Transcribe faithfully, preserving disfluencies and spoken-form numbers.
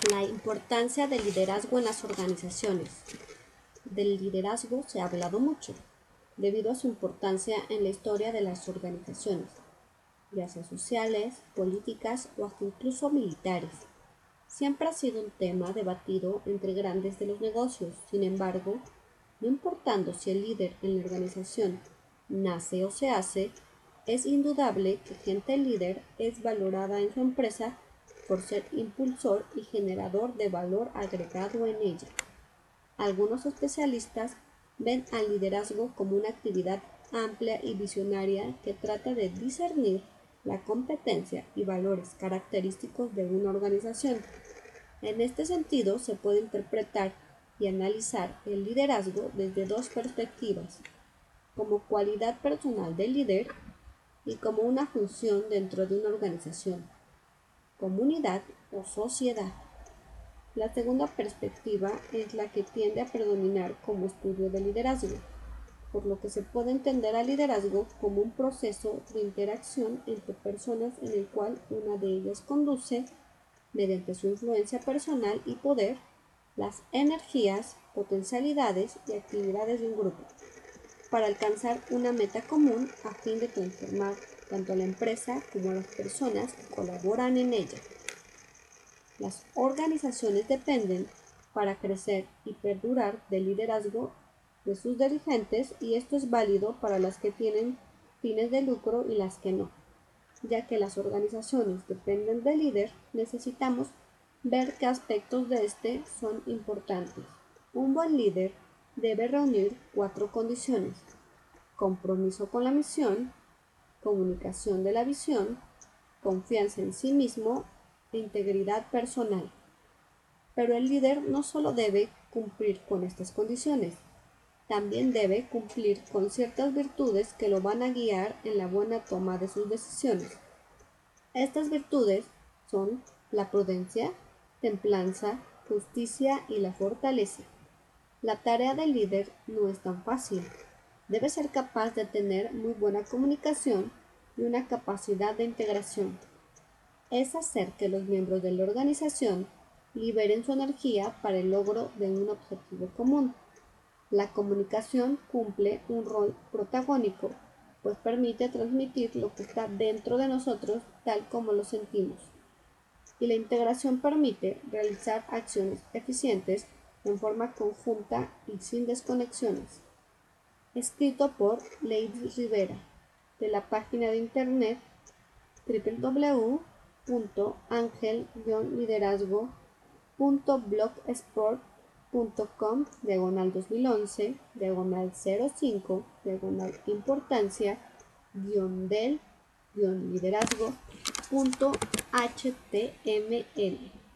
La importancia del liderazgo en las organizaciones. Del liderazgo se ha hablado mucho, debido a su importancia en la historia de las organizaciones, ya sea sociales, políticas o hasta incluso militares. Siempre ha sido un tema debatido entre grandes de los negocios. Sin embargo, no importando si el líder en la organización nace o se hace, es indudable que gente líder es valorada en su empresa por ser impulsor y generador de valor agregado en ella. Algunos especialistas ven al liderazgo como una actividad amplia y visionaria que trata de discernir la competencia y valores característicos de una organización. En este sentido, se puede interpretar y analizar el liderazgo desde dos perspectivas, como cualidad personal del líder y como una función dentro de una organización, comunidad o sociedad. La segunda perspectiva es la que tiende a predominar como estudio del liderazgo, por lo que se puede entender al liderazgo como un proceso de interacción entre personas en el cual una de ellas conduce, mediante su influencia personal y poder, las energías, potencialidades y actividades de un grupo, para alcanzar una meta común a fin de transformar tanto a la empresa como a las personas que colaboran en ella. Las organizaciones dependen, para crecer y perdurar, del liderazgo de sus dirigentes, y esto es válido para las que tienen fines de lucro y las que no. Ya que las organizaciones dependen del líder, necesitamos ver qué aspectos de este son importantes. Un buen líder debe reunir cuatro condiciones: compromiso con la misión, comunicación de la visión, confianza en sí mismo e integridad personal. Pero el líder no solo debe cumplir con estas condiciones, también debe cumplir con ciertas virtudes que lo van a guiar en la buena toma de sus decisiones. Estas virtudes son la prudencia, templanza, justicia y la fortaleza. La tarea del líder no es tan fácil. Debe ser capaz de tener muy buena comunicación y una capacidad de integración. Es hacer que los miembros de la organización liberen su energía para el logro de un objetivo común. La comunicación cumple un rol protagónico, pues permite transmitir lo que está dentro de nosotros tal como lo sentimos. Y la integración permite realizar acciones eficientes en forma conjunta y sin desconexiones. Escrito por Lady Rivera, de la página de internet doble u doble u doble u punto angel guion liderazgo punto blogspot punto com diagonal dos mil once diagonal cero cinco diagonal importancia guión del guión liderazgo punto html.